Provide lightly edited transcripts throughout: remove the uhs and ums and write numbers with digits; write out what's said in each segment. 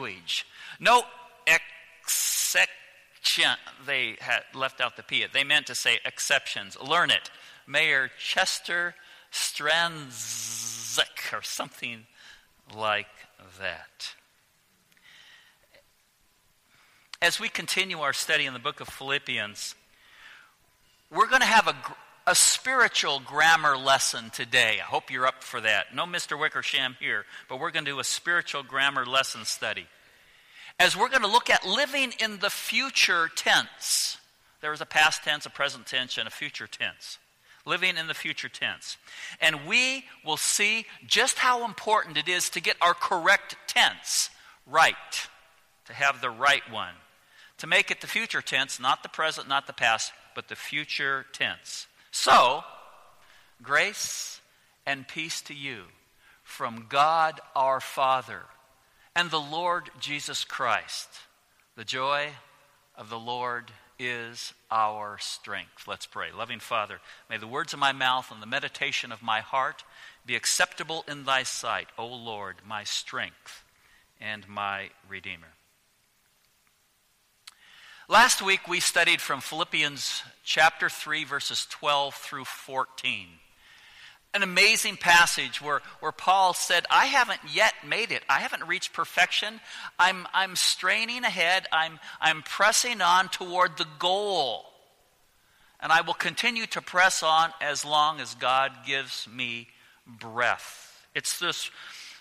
language. No exception. They had left out the P. They meant to say exceptions. Learn it. Mayor Chester Stranzik or something like that. As we continue our study in the book of Philippians, we're going to have a spiritual grammar lesson today. I hope you're up for that. No Mr. Wickersham here, but we're going to do a spiritual grammar lesson study. As we're going to look at living in the future tense. There is a past tense, a present tense, and a future tense. Living in the future tense. And we will see just how important it is to get our correct tense right. To have the right one. To make it the future tense, not the present, not the past, but the future tense. So, grace and peace to you from God our Father and the Lord Jesus Christ. The joy of the Lord is our strength. Let's pray. Loving Father, may the words of my mouth and the meditation of my heart be acceptable in thy sight, O Lord, my strength and my Redeemer. Last week we studied from Philippians chapter 3, verses 12 through 14. An amazing passage where Paul said, I haven't yet made it. I haven't reached perfection. I'm straining ahead. I'm pressing on toward the goal. And I will continue to press on as long as God gives me breath. It's this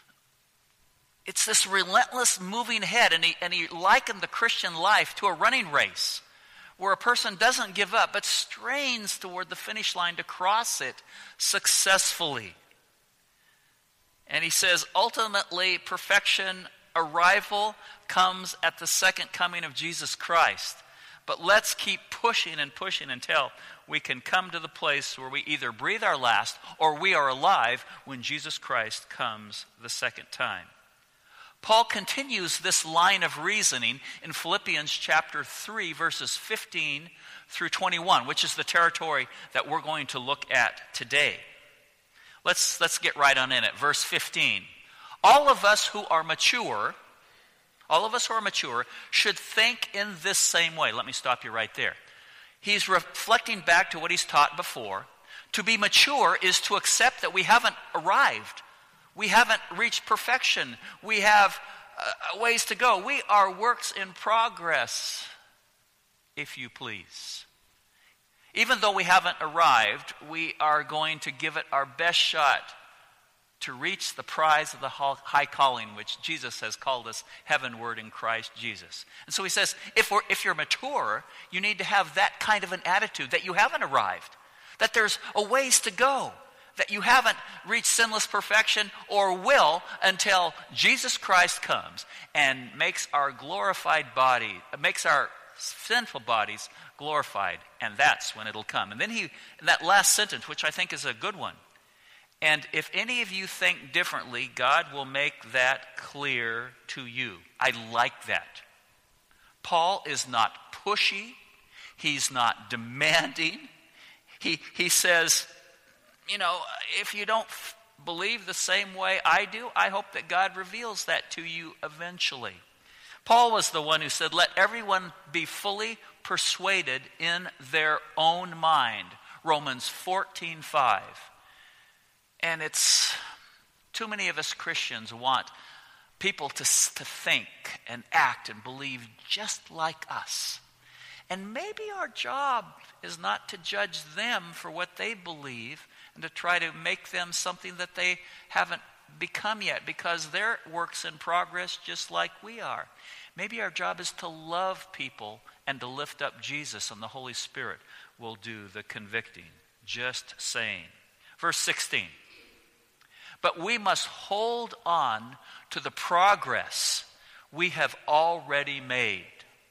relentless moving ahead. And he likened the Christian life to a running race where a person doesn't give up but strains toward the finish line to cross it successfully. And he says, ultimately, perfection, arrival comes at the second coming of Jesus Christ. But let's keep pushing and pushing until we can come to the place where we either breathe our last or we are alive when Jesus Christ comes the second time. Paul continues this line of reasoning in Philippians chapter 3, verses 15 through 21, which is the territory that we're going to look at today. Let's get right on in it. Verse 15. All of us who are mature should think in this same way. Let me stop you right there. He's reflecting back to what he's taught before. To be mature is to accept that we haven't arrived. We haven't reached perfection. We have ways to go. We are works in progress, if you please. Even though we haven't arrived, we are going to give it our best shot to reach the prize of the high calling, which Jesus has called us heavenward in Christ Jesus. And so he says, if you're mature, you need to have that kind of an attitude, that you haven't arrived, that there's a ways to go, that you haven't reached sinless perfection or will until Jesus Christ comes and makes our sinful bodies glorified, and that's when it'll come. And then in that last sentence, which I think is a good one, and if any of you think differently, God will make that clear to you. I like that. Paul is not pushy. He's not demanding. He says, if you don't believe the same way I do, I hope that God reveals that to you eventually. Paul was the one who said, let everyone be fully persuaded in their own mind. Romans 14:5. And it's too many of us Christians want people to think and act and believe just like us. And maybe our job is not to judge them for what they believe and to try to make them something that they haven't become yet, because they're works in progress just like we are. Maybe our job is to love people and to lift up Jesus, and the Holy Spirit will do the convicting. Just saying. Verse 16. But we must hold on to the progress we have already made.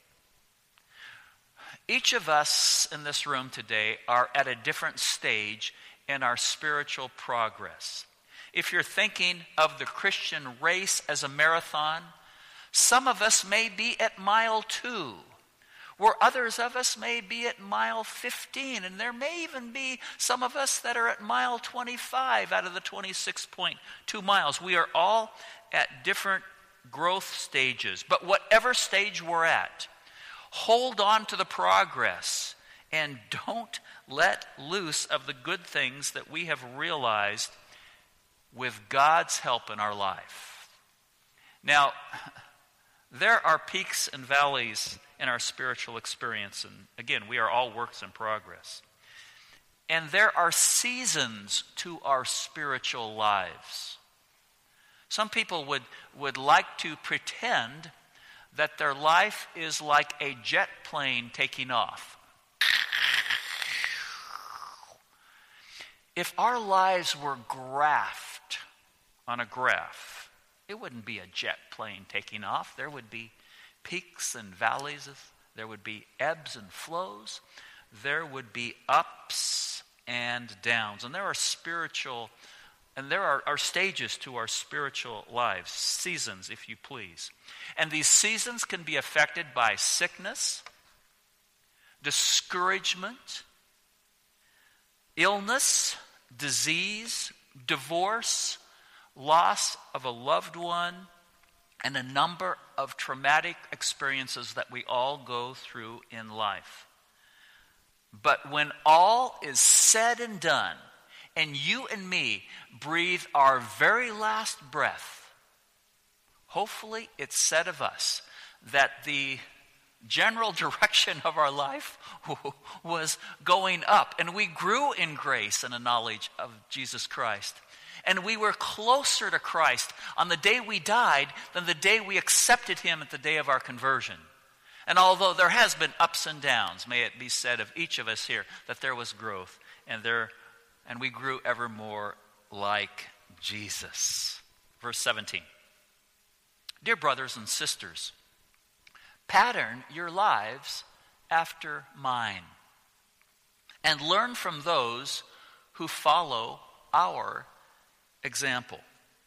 Each of us in this room today are at a different stage in our spiritual progress. If you're thinking of the Christian race as a marathon, some of us may be at mile 2, where others of us may be at mile 15, and there may even be some of us that are at mile 25 out of the 26.2 miles. We are all at different growth stages. But whatever stage we're at, hold on to the progress and don't let loose of the good things that we have realized with God's help in our life. Now, there are peaks and valleys in our spiritual experience. And again, we are all works in progress. And there are seasons to our spiritual lives. Some people would like to pretend that their life is like a jet plane taking off. If our lives were graphed on a graph, it wouldn't be a jet plane taking off. There would be peaks and valleys. There would be ebbs and flows. There would be ups and downs. And there are stages to our spiritual lives, seasons, if you please. And these seasons can be affected by sickness, discouragement, illness, disease, divorce, loss of a loved one, and a number of traumatic experiences that we all go through in life. But when all is said and done, and you and me breathe our very last breath, hopefully it's said of us that the general direction of our life was going up, and we grew in grace and a knowledge of Jesus Christ. And we were closer to Christ on the day we died than the day we accepted him at the day of our conversion. And although there has been ups and downs, may it be said of each of us here that there was growth, and we grew ever more like Jesus. Verse 17. Dear brothers and sisters, pattern your lives after mine, and learn from those who follow our example.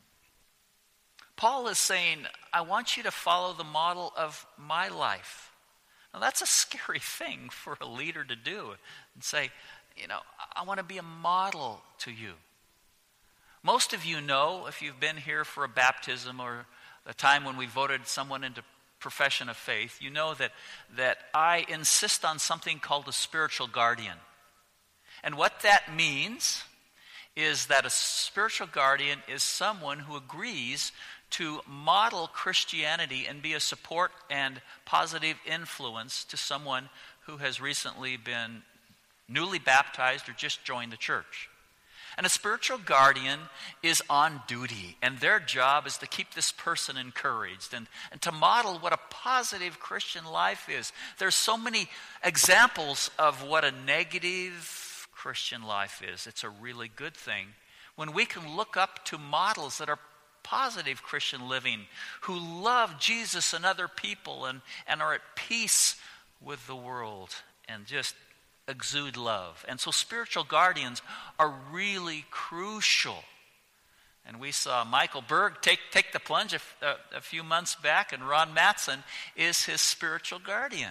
Paul is saying, I want you to follow the model of my life. Now that's a scary thing for a leader to do, and say, I want to be a model to you. Most of you know, if you've been here for a baptism or the time when we voted someone into profession of faith, you know that I insist on something called a spiritual guardian. And what that means is that a spiritual guardian is someone who agrees to model Christianity and be a support and positive influence to someone who has recently been newly baptized or just joined the church. And a spiritual guardian is on duty, and their job is to keep this person encouraged and to model what a positive Christian life is. There's so many examples of what a negative Christian life is. It's a really good thing when we can look up to models that are positive Christian living, who love Jesus and other people and are at peace with the world and just exude love. And so spiritual guardians are really crucial. And we saw Michael Berg take the plunge a few months back, and Ron Mattson is his spiritual guardian.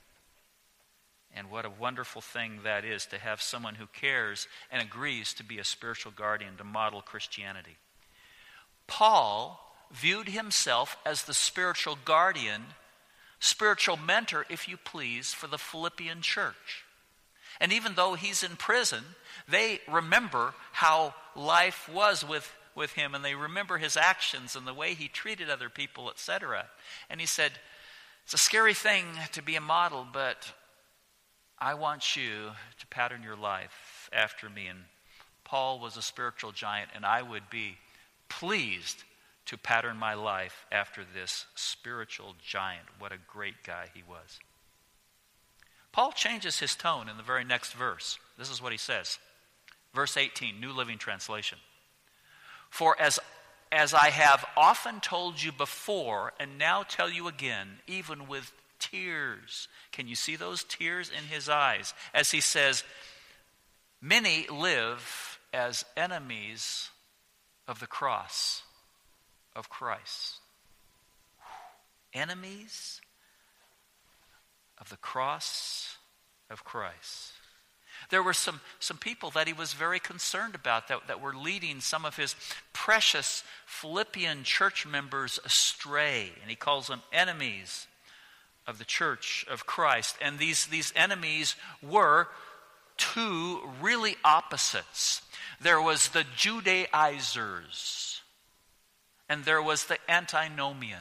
And what a wonderful thing that is to have someone who cares and agrees to be a spiritual guardian to model Christianity. Paul viewed himself as the spiritual guardian, spiritual mentor, if you please, for the Philippian church. And even though he's in prison, they remember how life was with him, and they remember his actions and the way he treated other people, etc. And he said, it's a scary thing to be a model, but I want you to pattern your life after me. And Paul was a spiritual giant, and I would be pleased to pattern my life after this spiritual giant. What a great guy he was. Paul changes his tone in the very next verse. This is what he says. Verse 18, New Living Translation. For as I have often told you before, and now tell you again, even with tears. Can you see those tears in his eyes? As he says, many live as enemies of the cross of Christ. Enemies of the cross of Christ. There were some people that he was very concerned about that were leading some of his precious Philippian church members astray. And he calls them enemies of the church of Christ. And these enemies were two really opposites. There was the Judaizers, and there was the Antinomians.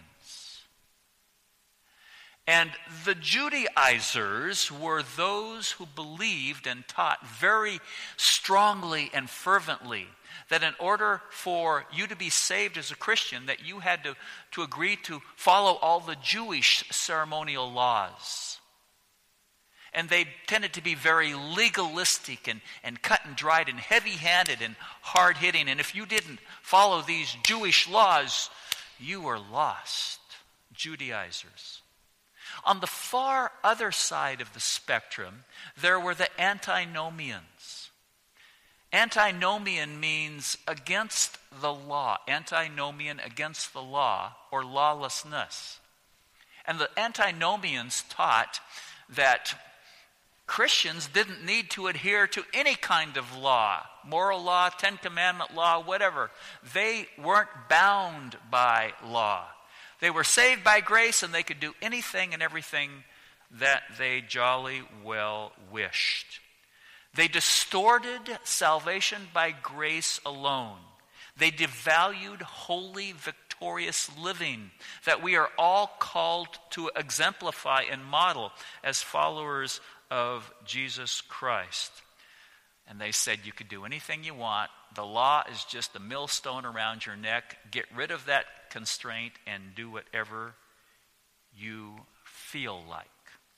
And the Judaizers were those who believed and taught very strongly and fervently that in order for you to be saved as a Christian, that you had to agree to follow all the Jewish ceremonial laws. And they tended to be very legalistic and cut and dried and heavy-handed and hard-hitting. And if you didn't follow these Jewish laws, you were lost. Judaizers. On the far other side of the spectrum, there were the Antinomians. Antinomian means against the law. Antinomian, against the law, or lawlessness. And the Antinomians taught that Christians didn't need to adhere to any kind of law, moral law, Ten Commandment law, whatever. They weren't bound by law. They were saved by grace, and they could do anything and everything that they jolly well wished. They distorted salvation by grace alone. They devalued holy, victorious living that we are all called to exemplify and model as followers of Jesus Christ. And they said you could do anything you want. The law is just a millstone around your neck. Get rid of that constraint and do whatever you feel like.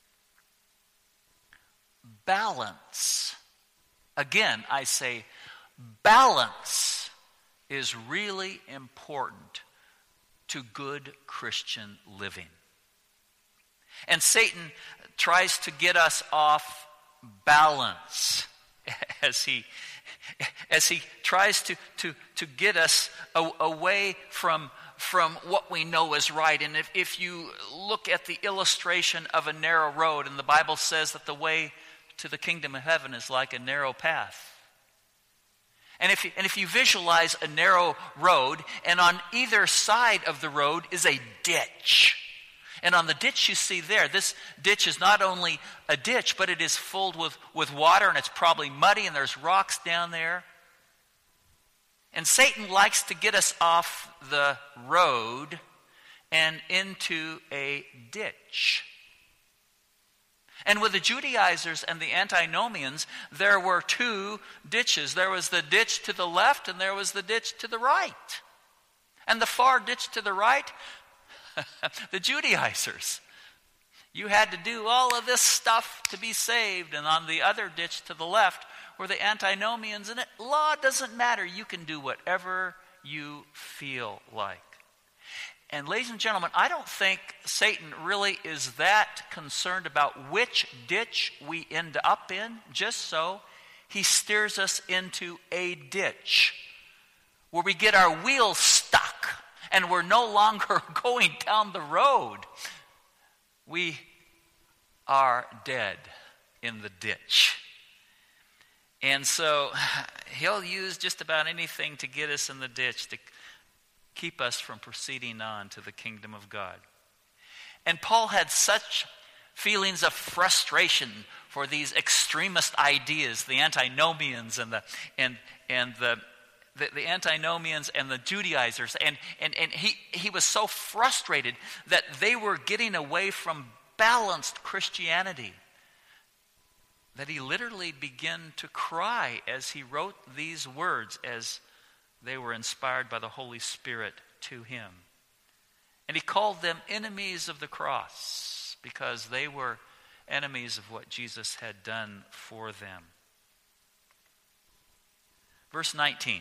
Balance. Again, I say balance is really important to good Christian living. And Satan tries to get us off balance as he tries to get us away from what we know is right. And if you look at the illustration of a narrow road, and the Bible says that the way to the kingdom of heaven is like a narrow path. And if you visualize a narrow road, and on either side of the road is a ditch. And on the ditch you see there, this ditch is not only a ditch, but it is filled with water, and it's probably muddy, and there's rocks down there. And Satan likes to get us off the road and into a ditch. And with the Judaizers and the Antinomians, there were two ditches. There was the ditch to the left, and there was the ditch to the right. And the far ditch to the right, the Judaizers. You had to do all of this stuff to be saved. And on the other ditch to the left were the Antinomians. And law doesn't matter. You can do whatever you feel like. And ladies and gentlemen, I don't think Satan really is that concerned about which ditch we end up in. Just so he steers us into a ditch where we get our wheels stuck and we're no longer going down the road. We are dead in the ditch. And so he'll use just about anything to get us in the ditch, to keep us from proceeding on to the kingdom of God. And Paul had such feelings of frustration for these extremist ideas, the Antinomians and the Antinomians and the Judaizers, and he was so frustrated that they were getting away from balanced Christianity that he literally began to cry as he wrote these words, as they were inspired by the Holy Spirit to him. And he called them enemies of the cross because they were enemies of what Jesus had done for them. Verse 19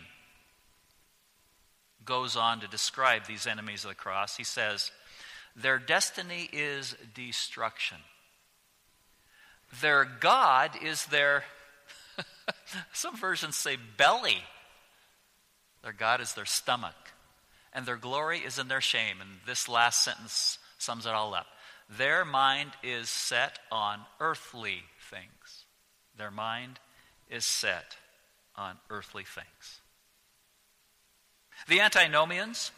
goes on to describe these enemies of the cross. He says, their destiny is destruction. Their God is their, some versions say belly. Their God is their stomach. And their glory is in their shame. And this last sentence sums it all up. Their mind is set on earthly things. Their mind is set on earthly things. The antinomians,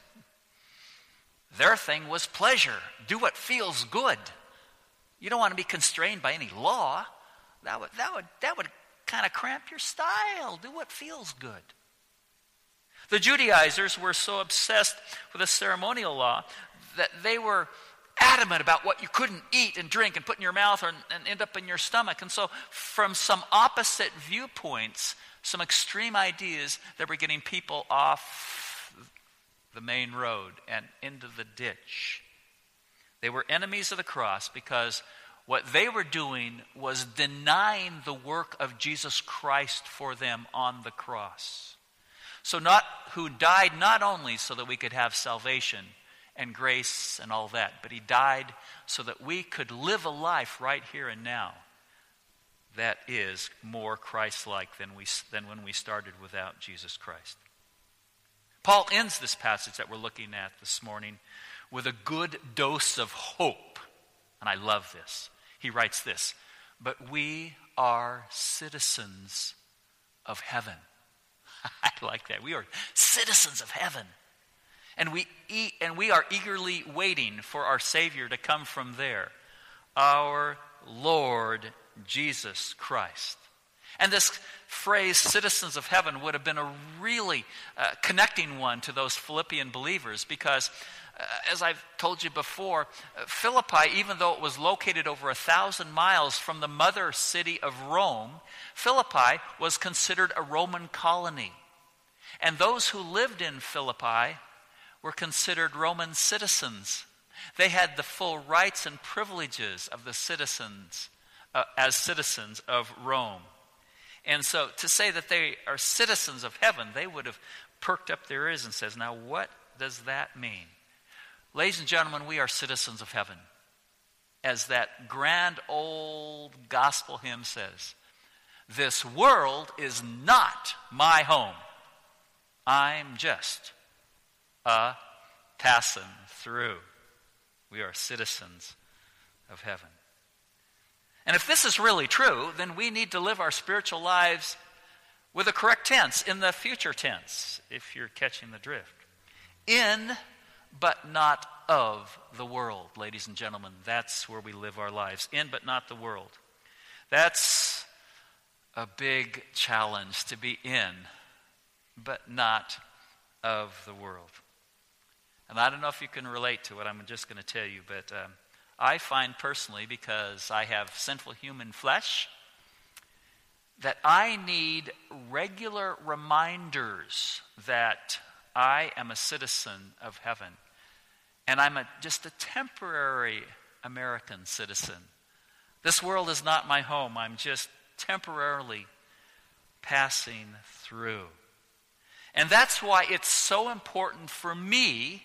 their thing was pleasure. Do what feels good. You don't want to be constrained by any law. That would kind of cramp your style. Do what feels good. The Judaizers were so obsessed with the ceremonial law that they were adamant about what you couldn't eat and drink and put in your mouth and end up in your stomach. And so from some opposite viewpoints, some extreme ideas, they were getting people off the main road and into the ditch. They were enemies of the cross because what they were doing was denying the work of Jesus Christ for them on the cross. So who died not only so that we could have salvation and grace and all that, but he died so that we could live a life right here and now that is more Christ-like than when we started without Jesus Christ. Paul ends this passage that we're looking at this morning with a good dose of hope. And I love this. He writes this, "But we are citizens of heaven." I like that. We are citizens of heaven. And we are eagerly waiting for our Savior to come from there, our Lord Jesus Christ. And this phrase, citizens of heaven, would have been a really connecting one to those Philippian believers because, as I've told you before, Philippi, even though it was located over 1,000 miles from the mother city of Rome, Philippi was considered a Roman colony. And those who lived in Philippi were considered Roman citizens. They had the full rights and privileges of the citizens, as citizens of Rome. And so to say that they are citizens of heaven, they would have perked up their ears and says, now what does that mean? Ladies and gentlemen, we are citizens of heaven. As that grand old gospel hymn says, this world is not my home. I'm just passing through. We are citizens of heaven. And if this is really true, then we need to live our spiritual lives with a correct tense, in the future tense, if you're catching the drift. In, but not of the world, ladies and gentlemen. That's where we live our lives. In, but not the world. That's a big challenge, to be in, but not of the world. And I don't know if you can relate to what I'm just going to tell you, but I find personally, because I have sinful human flesh, that I need regular reminders that I am a citizen of heaven. And I'm just a temporary American citizen. This world is not my home. I'm just temporarily passing through. And that's why it's so important for me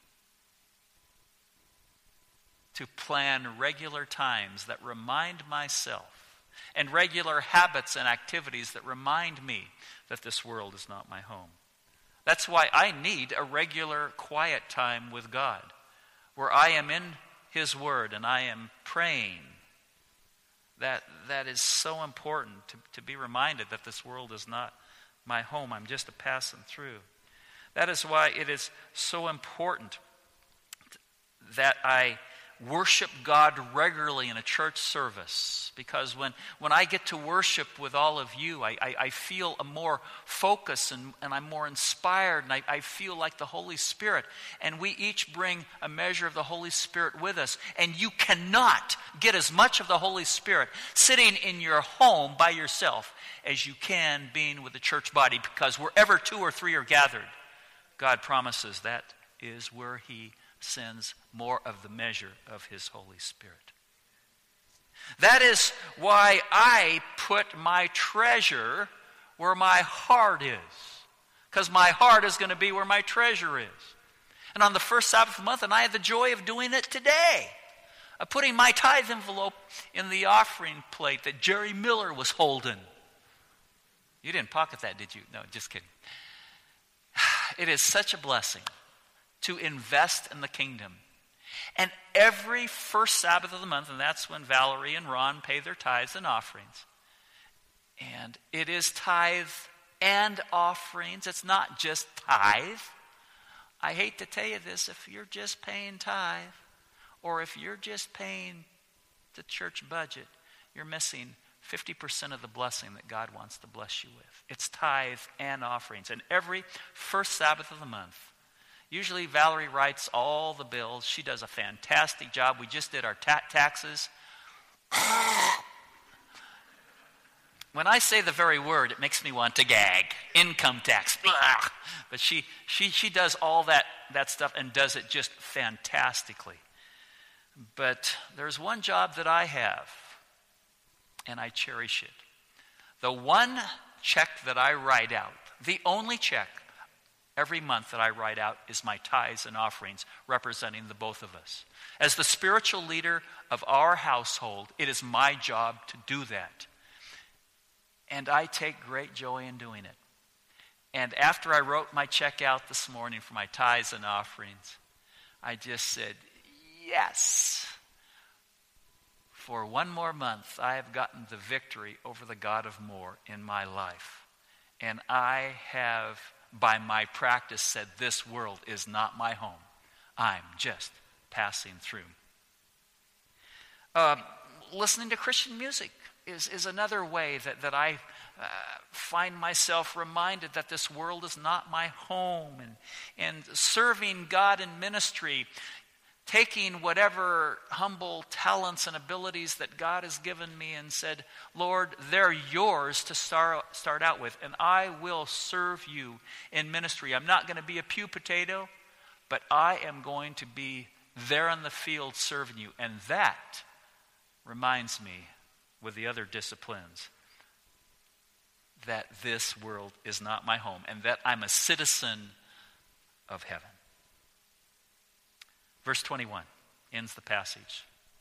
to plan regular times that remind myself, and regular habits and activities that remind me that this world is not my home. That's why I need a regular quiet time with God, where I am in His Word and I am praying. That is so important to be reminded that this world is not my home. I'm just a passing through. That is why it is so important that I worship God regularly in a church service, because when I get to worship with all of you, I feel a more focus and I'm more inspired, and I feel like the Holy Spirit, and we each bring a measure of the Holy Spirit with us, and you cannot get as much of the Holy Spirit sitting in your home by yourself as you can being with the church body, because wherever 2 or 3 are gathered, God promises that is where He sends more of the measure of His Holy Spirit. That is why I put my treasure where my heart is, because my heart is going to be where my treasure is. And on the first Sabbath of the month, and I had the joy of doing it today, of putting my tithe envelope in the offering plate that Jerry Miller was holding. You didn't pocket that, did you? No, just kidding. It is such a blessing to invest in the kingdom. And every first Sabbath of the month, and that's when Valerie and Ron pay their tithes and offerings, And it is tithe and offerings. It's not just tithe. I hate to tell you this, if you're just paying tithe, or if you're just paying the church budget, you're missing 50% of the blessing that God wants to bless you with. It's tithe and offerings. And every first Sabbath of the month, usually Valerie writes all the bills. She does a fantastic job. We just did our taxes. When I say the very word, it makes me want to gag. Income tax. Blah. But she does all that stuff and does it just fantastically. But there's one job that I have, and I cherish it. The one check that I write out, the only check every month that I write out, is my tithes and offerings representing the both of us. As the spiritual leader of our household, it is my job to do that. And I take great joy in doing it. And after I wrote my check out this morning for my tithes and offerings, I just said, yes. For one more month, I have gotten the victory over the God of more in my life. And I have, by my practice, said this world is not my home. I'm just passing through. Listening to Christian music is another way that I find myself reminded that this world is not my home. And serving God in ministry, taking whatever humble talents and abilities that God has given me and said, Lord, they're yours to start out with, and I will serve you in ministry. I'm not going to be a pew potato, but I am going to be there in the field serving you. And that reminds me, with the other disciplines, that this world is not my home and that I'm a citizen of heaven. Verse 21 ends the passage.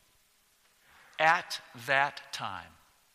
At that time,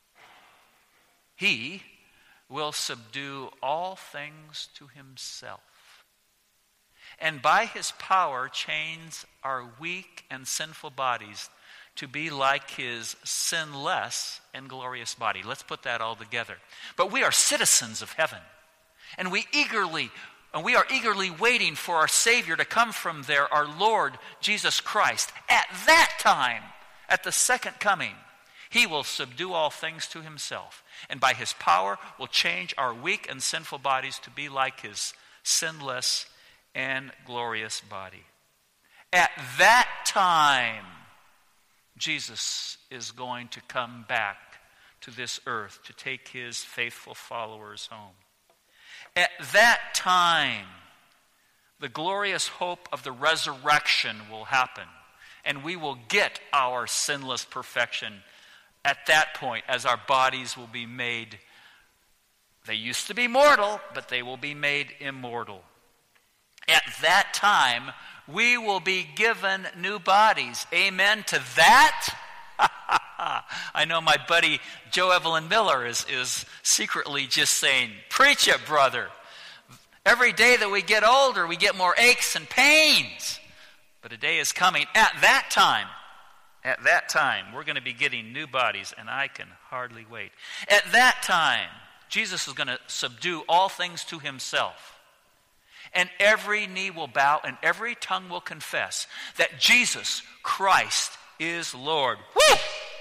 he will subdue all things to himself, and by his power change our weak and sinful bodies to be like his sinless and glorious body. Let's put that all together. But we are citizens of heaven, and we are eagerly waiting for our Savior to come from there, our Lord Jesus Christ. At that time, at the second coming, he will subdue all things to himself, and by his power will change our weak and sinful bodies to be like his sinless and glorious body. At that time, Jesus is going to come back to this earth to take his faithful followers home. At that time, the glorious hope of the resurrection will happen, and we will get our sinless perfection at that point, as our bodies will be made. They used to be mortal, but they will be made immortal. At that time, we will be given new bodies. Amen to that? I know my buddy Joe Evelyn Miller is secretly just saying, preach it, brother. Every day that we get older, we get more aches and pains. But a day is coming at that time, we're going to be getting new bodies, and I can hardly wait. At that time, Jesus is going to subdue all things to himself. And every knee will bow and every tongue will confess that Jesus Christ is Lord. Woo!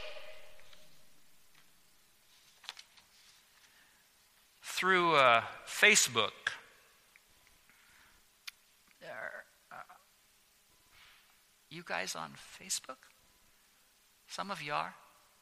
Through Facebook, you guys on Facebook? Some of you are.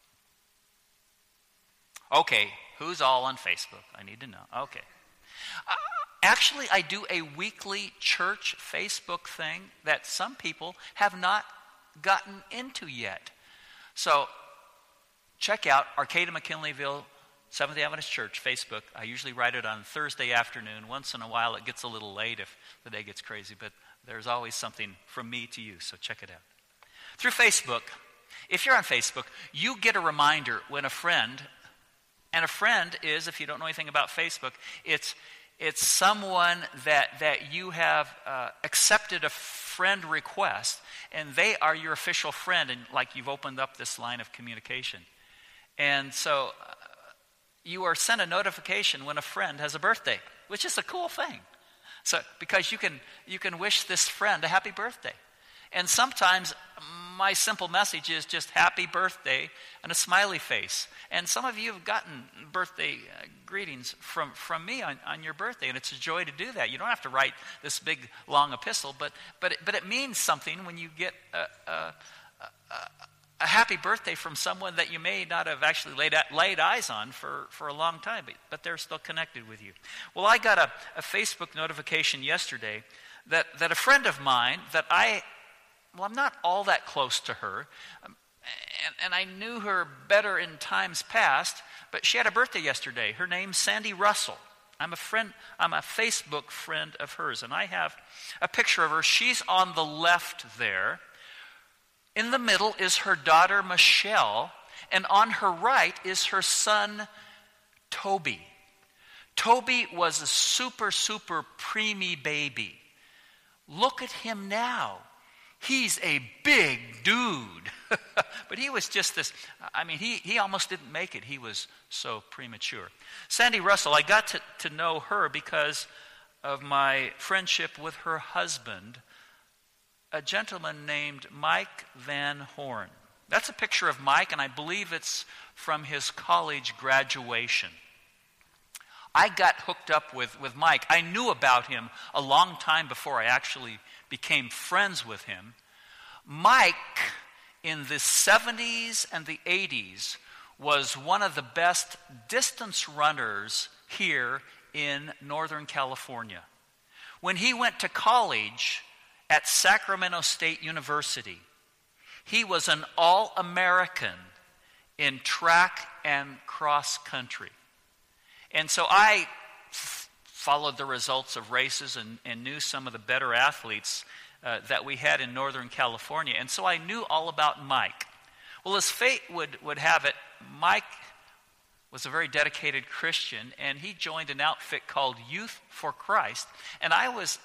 Okay, who's all on Facebook? I need to know. Okay. Actually, I do a weekly church Facebook thing that some people have not gotten into yet. So, check out Arcata McKinleyville Seventh-day Adventist Church Facebook. I usually write it on Thursday afternoon. Once in a while it gets a little late if the day gets crazy, but there's always something from me to you, so check it out. Through Facebook, if you're on Facebook, you get a reminder when a friend, and a friend is, if you don't know anything about Facebook, it's someone that you have accepted a friend request, and they are your official friend, and like you've opened up this line of communication. And so you are sent a notification when a friend has a birthday, which is a cool thing. So because you can wish this friend a happy birthday. And sometimes my simple message is just happy birthday and a smiley face. And some of you have gotten birthday greetings from me on your birthday, and it's a joy to do that. You don't have to write this big, long epistle, but it means something when you get a happy birthday from someone that you may not have actually laid eyes on for a long time, but they're still connected with you. Well, I got a Facebook notification yesterday that a friend of mine that I'm not all that close to her, and I knew her better in times past, but she had a birthday yesterday. Her name's Sandy Russell. I'm a Facebook friend of hers, and I have a picture of her. She's on the left there. In the middle is her daughter, Michelle, and on her right is her son, Toby. Toby was a super preemie baby. Look at him now. He's a big dude. But he was just this, he almost didn't make it. He was so premature. Sandy Russell, I got to know her because of my friendship with her husband, a gentleman named Mike Van Horn. That's a picture of Mike, and I believe it's from his college graduation. I got hooked up with Mike. I knew about him a long time before I actually became friends with him. Mike, in the 70s and the 80s, was one of the best distance runners here in Northern California. When he went to college at Sacramento State University, he was an All-American in track and cross country. And so I followed the results of races and knew some of the better athletes that we had in Northern California. And so I knew all about Mike. Well, as fate would have it, Mike was a very dedicated Christian, and he joined an outfit called Youth for Christ. And I was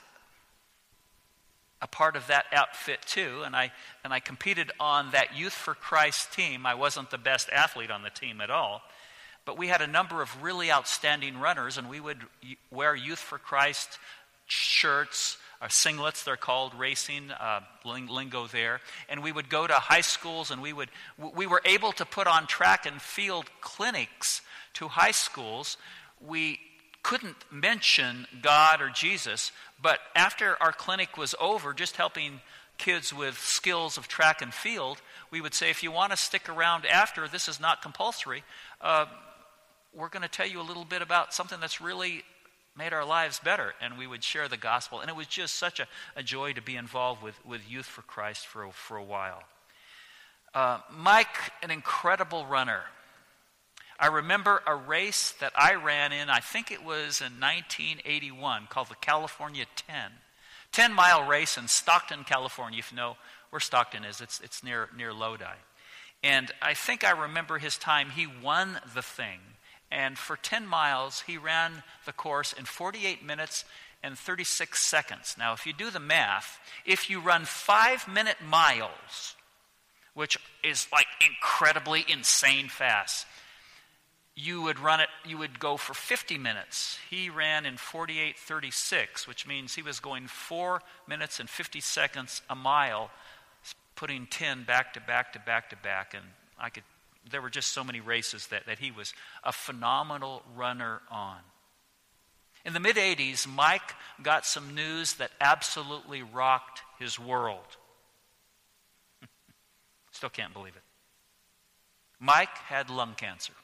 a part of that outfit too, and I competed on that Youth for Christ team. I wasn't the best athlete on the team at all, but we had a number of really outstanding runners, and we would wear Youth for Christ shirts, or singlets, they're called, racing lingo there. And we would go to high schools, and we were able to put on track and field clinics to high schools. We couldn't mention God or Jesus, but after our clinic was over, just helping kids with skills of track and field, we would say, if you want to stick around after, this is not compulsory, we're going to tell you a little bit about something that's really made our lives better. And we would share the gospel. And it was just such a joy to be involved with Youth for Christ for a while. Mike, an incredible runner. I remember a race that I ran in, I think it was in 1981, called the California 10-mile race in Stockton, California. If you know where Stockton is, it's near Lodi. And I think I remember his time. He won the thing. And for 10 miles, he ran the course in 48 minutes and 36 seconds. Now, if you do the math, if you run 5-minute miles, which is like incredibly insane fast, you would go for 50 minutes. He ran in 48:36, which means he was going 4 minutes and 50 seconds a mile, putting 10 back to back to back to back. And there were just so many races that he was a phenomenal runner on. In the mid-'80s, Mike got some news that absolutely rocked his world. Still can't believe it. Mike had lung cancer.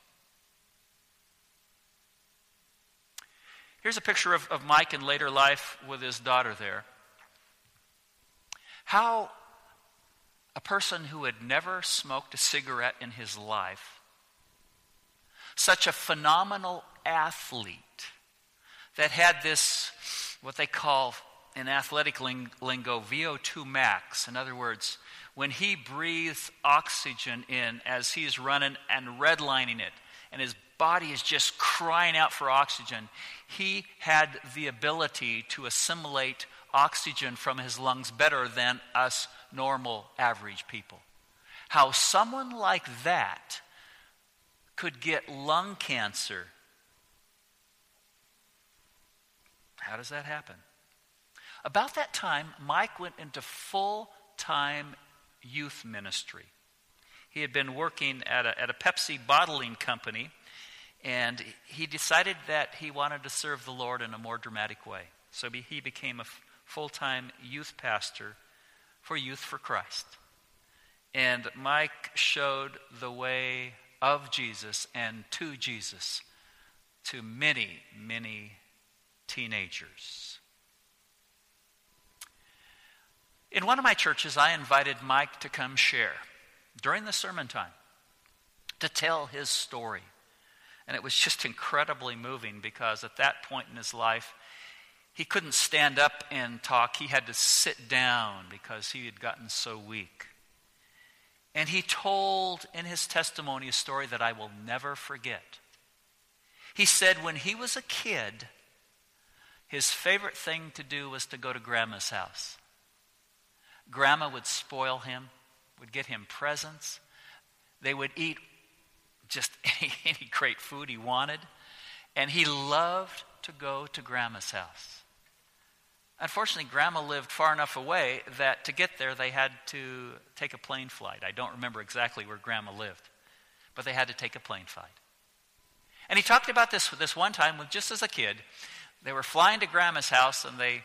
Here's a picture of Mike in later life with his daughter there. How a person who had never smoked a cigarette in his life, such a phenomenal athlete that had this, what they call in athletic lingo, VO2 max. In other words, when he breathes oxygen in as he's running and redlining it, and his body is just crying out for oxygen, he had the ability to assimilate oxygen from his lungs better than us normal average people. How someone like that could get lung cancer. How does that happen? About that time, Mike went into full-time youth ministry. He had been working at a Pepsi bottling company, and he decided that he wanted to serve the Lord in a more dramatic way. So he became a full-time youth pastor for Youth for Christ. And Mike showed the way of Jesus and to Jesus to many, many teenagers. In one of my churches, I invited Mike to come share during the sermon time to tell his story. And it was just incredibly moving because at that point in his life, he couldn't stand up and talk. He had to sit down because he had gotten so weak. And he told in his testimony a story that I will never forget. He said when he was a kid, his favorite thing to do was to go to Grandma's house. Grandma would spoil him, would get him presents. They would eat just any great food he wanted. And he loved to go to Grandma's house. Unfortunately, Grandma lived far enough away that to get there, they had to take a plane flight. I don't remember exactly where Grandma lived, but they had to take a plane flight. And he talked about this one time, just as a kid. They were flying to Grandma's house, and they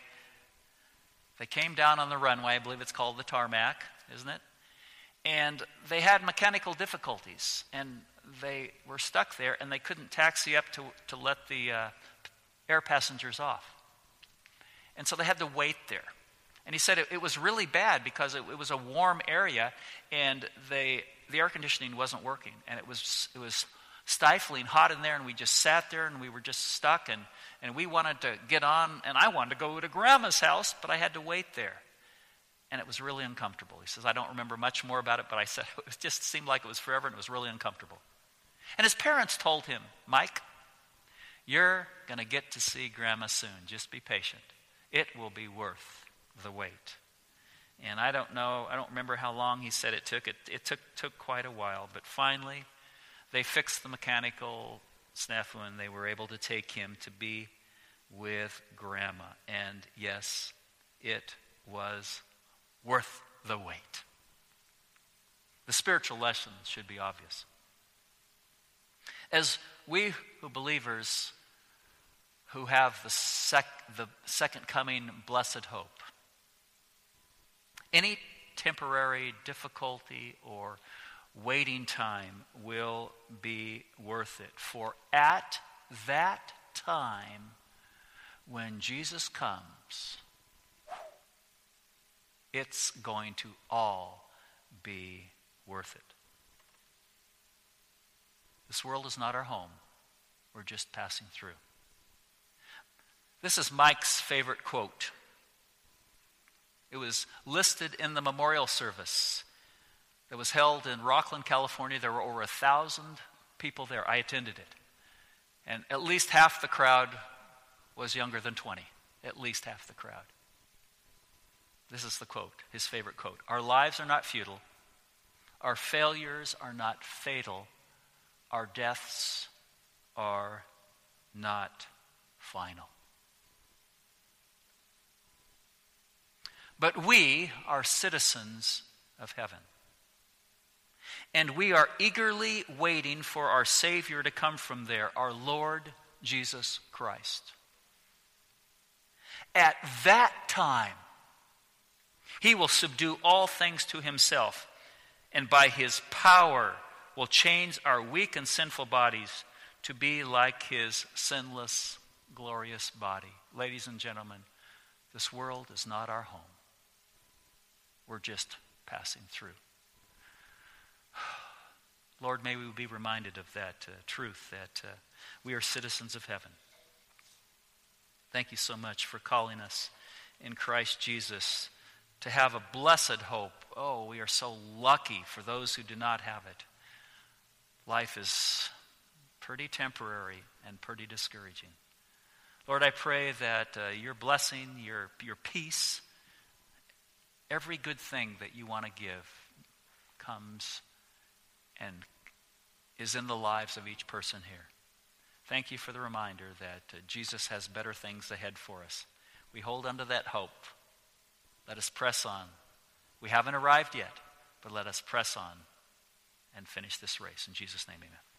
came down on the runway. I believe it's called the tarmac, isn't it? And they had mechanical difficulties, and they were stuck there, and they couldn't taxi up to let the air passengers off. And so they had to wait there. And he said it was really bad because it was a warm area, and the air conditioning wasn't working. And it was stifling hot in there, and we just sat there, and we were just stuck, and we wanted to get on, and I wanted to go to Grandma's house, but I had to wait there. And it was really uncomfortable. He says, I don't remember much more about it, but I said it just seemed like it was forever, and it was really uncomfortable. And his parents told him, Mike, you're going to get to see Grandma soon. Just be patient. It will be worth the wait. And I don't remember how long he said it took. It took quite a while, but finally they fixed the mechanical snafu, and they were able to take him to be with Grandma. And yes, it was worth the wait. The spiritual lessons should be obvious. As we who believers who have the second coming blessed hope, any temporary difficulty or waiting time will be worth it. For at that time, when Jesus comes, it's going to all be worth it. This world is not our home. We're just passing through. This is Mike's favorite quote. It was listed in the memorial service that was held in Rocklin, California. There were over 1,000 people there. I attended it. And at least half the crowd was younger than 20. At least half the crowd. This is the quote, his favorite quote. Our lives are not futile. Our failures are not fatal. Our deaths are not final. But we are citizens of heaven. And we are eagerly waiting for our Savior to come from there, our Lord Jesus Christ. At that time, He will subdue all things to Himself, and by His power will change our weak and sinful bodies to be like His sinless, glorious body. Ladies and gentlemen, this world is not our home. We're just passing through. Lord, may we be reminded of that truth, that we are citizens of heaven. Thank you so much for calling us in Christ Jesus to have a blessed hope. Oh, we are so lucky for those who do not have it. Life is pretty temporary and pretty discouraging. Lord, I pray that your blessing, your peace, every good thing that you want to give comes and is in the lives of each person here. Thank you for the reminder that Jesus has better things ahead for us. We hold on to that hope. Let us press on. We haven't arrived yet, but let us press on and finish this race. In Jesus' name, amen.